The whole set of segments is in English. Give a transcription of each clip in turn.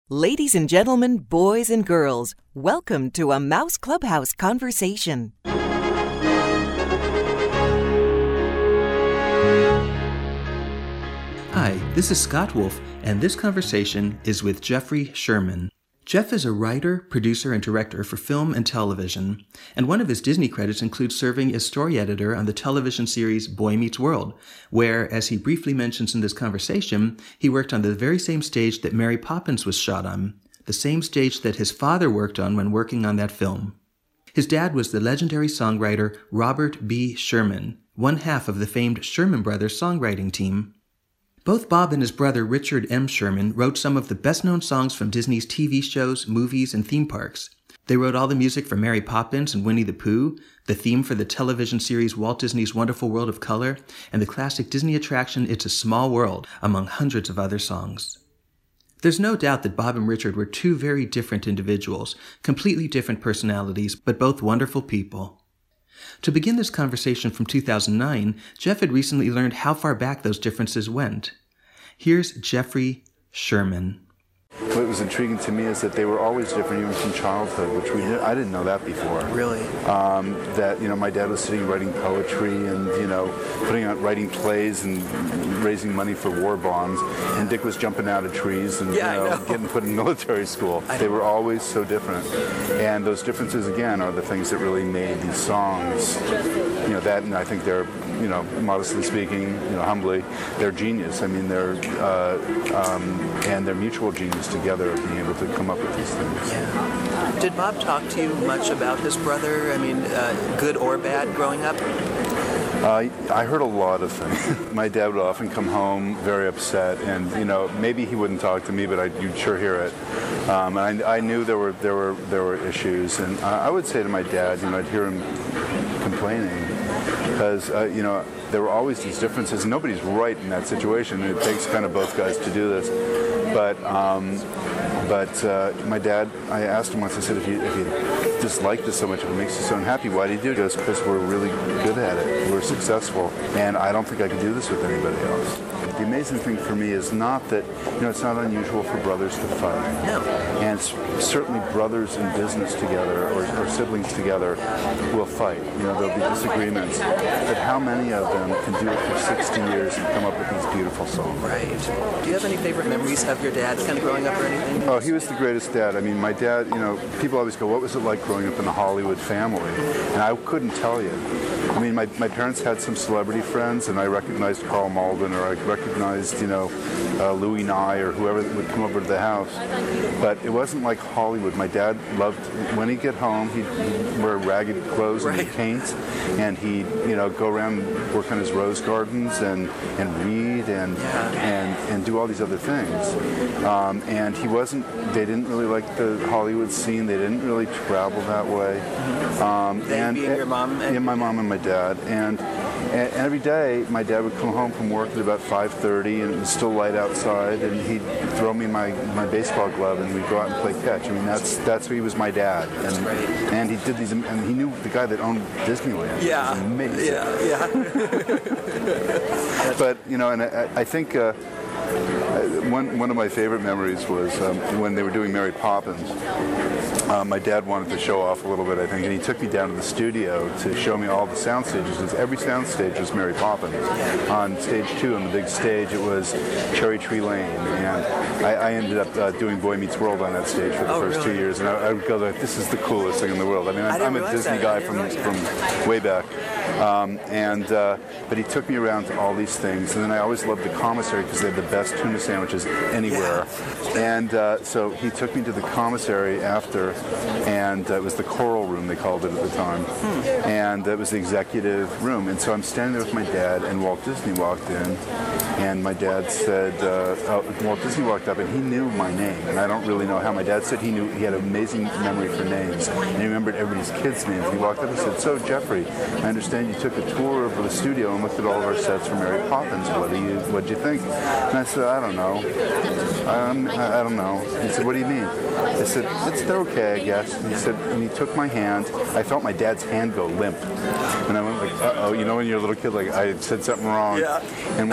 Ladies and gentlemen, boys and girls, welcome to a Mouse Clubhouse conversation. Hi, this is Scott Wolf, and this conversation is with Jeffrey Sherman. Jeff is a writer, producer, and director for film and television, and one of his Disney credits includes serving as story editor on the television series Boy Meets World, where, as he briefly mentions in this conversation, he worked on the very same stage that Mary Poppins was shot on, the same stage that his father worked on when working on that film. His dad was the legendary songwriter Robert B. Sherman, one half of the famed Sherman Brothers songwriting team. Both Bob and his brother Richard M. Sherman wrote some of the best-known songs from Disney's TV shows, movies, and theme parks. They wrote all the music for Mary Poppins and Winnie the Pooh, the theme for the television series Walt Disney's Wonderful World of Color, and the classic Disney attraction It's a Small World, among hundreds of other songs. There's no doubt that Bob and Richard were two very different individuals, completely different personalities, but both wonderful people. To begin this conversation from 2009, Jeff had recently learned how far back those differences went. Here's Jeffrey Sherman. What was intriguing to me is that they were always different, even from childhood, which I didn't know that before. Really? That, my dad was sitting writing poetry and, writing plays and raising money for war bonds, and Dick was jumping out of trees and, getting put in military school. They were always so different. And those differences, again, are the things that really made these songs, that, and I think they're, modestly speaking, humbly, they're genius. I mean, they're, and they're mutual genius together of being able to come up with these things. Yeah. Did Bob talk to you much about his brother? I mean, good or bad growing up? I heard a lot of things. My dad would often come home very upset, and maybe he wouldn't talk to me, but you'd sure hear it. And I knew there were issues, and I would say to my dad, I'd hear him complaining because there were always these differences. And nobody's right in that situation. It takes kind of both guys to do this. But my dad, I asked him once, I said, if you dislike this so much, if it makes you so unhappy, why do you do it? He goes, because we're really good at it. We're successful. And I don't think I could do this with anybody else. The amazing thing for me is not that, it's not unusual for brothers to fight. No. And certainly brothers in business together or siblings together will fight. There'll be disagreements. But how many of them can do it for 60 years and come up with these beautiful songs? Right. Do you have any favorite memories of your dad kind of growing up or anything? Oh, he was the greatest dad. I mean, my dad, people always go, what was it like growing up in a Hollywood family? And I couldn't tell you. I mean, my parents had some celebrity friends, and I recognized Carl Malden, or I recognized, Louis Nye, or whoever would come over to the house. But it wasn't like Hollywood. My dad loved, when he'd get home, he'd wear ragged clothes and he'd paint, and he'd, go around and work on his rose gardens and read and do all these other things. And they didn't really like the Hollywood scene. They didn't really travel that way. And your mom? Yeah, my mom and my dad. And every day, my dad would come home from work at about 5:30, and it was still light outside, and he'd throw me my baseball glove, and we'd go out and play catch. I mean, that's he was my dad. And he did these, and he knew the guy that owned Disneyland. Yeah. It was amazing. Yeah. But, and I think one of my favorite memories was when they were doing Mary Poppins. My dad wanted to show off a little bit, I think, and he took me down to the studio to show me all the sound stages, because every sound stage was Mary Poppins. On stage 2, on the big stage, it was Cherry Tree Lane, and I ended up doing Boy Meets World on that stage for the first 2 years, and I would go like, this is the coolest thing in the world. I mean, I'm a Disney guy from way back. But he took me around to all these things, and then I always loved the commissary because they had the best tuna sandwiches anywhere. Yeah. And so he took me to the commissary after, and it was the Coral Room, they called it at the time. And it was the executive room. And so I'm standing there with my dad, and Walt Disney walked in, and my dad said, Walt Disney walked up, and he knew my name. And I don't really know how. My dad said he had an amazing memory for names, and he remembered everybody's kids' names. He walked up and said, so Jeffrey, I understand you took a tour of the studio and looked at all of our sets for Mary Poppins. What'd you think? And I said, I don't know. I don't know. He said, what do you mean? I said, they're okay, I guess. And he said, and he took my hand. I felt my dad's hand go limp. And I went like, uh-oh, when you're a little kid, like I had said something wrong. Yeah. And Walt Disney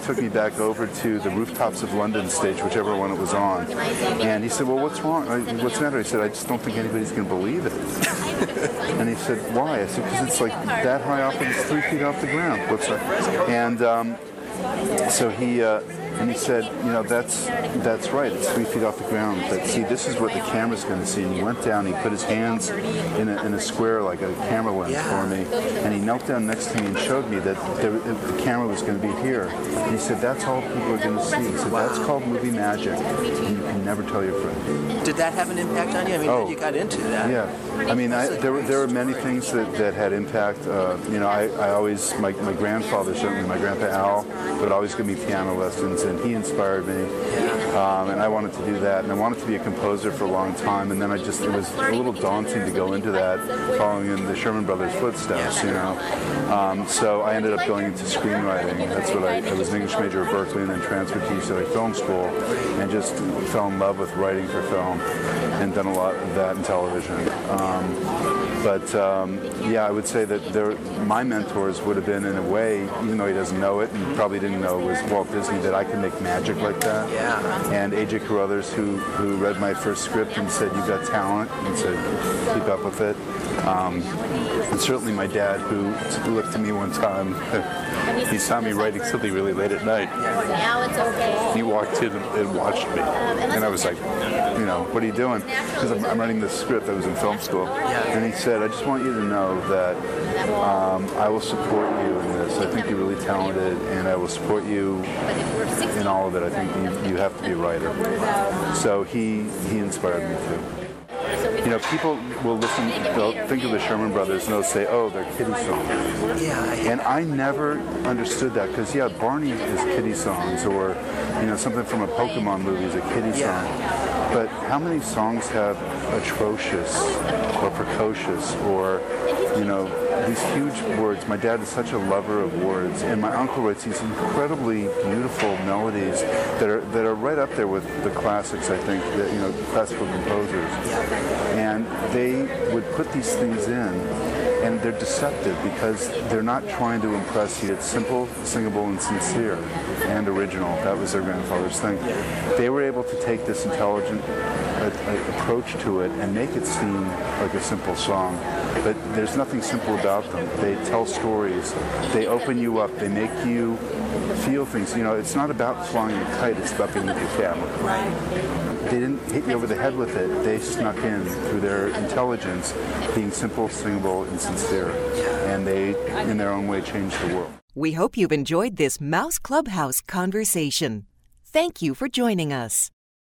took me back over to the Rooftops of London stage, whichever one it was on. And he said, well, what's wrong? What's the matter? I said, I just don't think anybody's going to believe it. And he said, why? I said, because it's like that high off, and it's 3 feet off the ground. What's that? And so he said, that's right. It's 3 feet off the ground. But see, this is what the camera's going to see. And he went down. He put his hands in a square like a camera lens for me, and he knelt down next to me and showed me that the camera was going to be here. And he said, that's all people are going to see. He said, that's called movie magic, and you can never tell your friend. Did that have an impact on you? I mean, you got into that. Yeah. I mean, there were many things that had impact. I always, my grandfather, certainly my grandpa Al, would always give me piano lessons, and he inspired me. And I wanted to do that, and I wanted to be a composer for a long time, and then it was a little daunting to go into that, following in the Sherman Brothers' footsteps, So I ended up going into screenwriting. That's what I was an English major at Berkeley, and then transferred to UCLA Film School, and just fell in love with writing for film, and done a lot of that in television. I would say that my mentors would have been, in a way, even though he doesn't know it, and probably didn't know, was Walt Disney, that I could make magic like that. Yeah. And A.J. Carruthers, who read my first script and said, "You've got talent," and said, "Keep up with it." And certainly my dad, who looked at me one time, he saw me writing something really late at night. He walked in and watched me, and I was like, what are you doing? Because I'm writing this script. I was in film school, and he said, "I just want you to know that I will support you in this. I think you're really talented, and I will support you in all of it. I think you have to be a writer." So he inspired me too. People will they'll think of the Sherman Brothers and they'll say, oh, they're kiddie songs. Yeah. And I never understood that, because, Barney is kiddie songs, or, something from a Pokemon movie is a kiddie song. But how many songs have atrocious or precocious or, these huge words? My dad is such a lover of words, and my uncle writes these incredibly beautiful melodies that are right up there with the classics, I think, classical composers. And they would put these things in, and they're deceptive because they're not trying to impress you. It's simple, singable, and sincere, and original. That was their grandfather's thing. They were able to take this intelligent approach to it and make it seem like a simple song. But there's nothing simple about them. They tell stories. They open you up. They make you feel things. It's not about flying a kite. It's about being with your family. Right. They didn't hit you over the head with it. They snuck in through their intelligence, being simple, singable, and sincere. And they, in their own way, changed the world. We hope you've enjoyed this Mouse Clubhouse conversation. Thank you for joining us.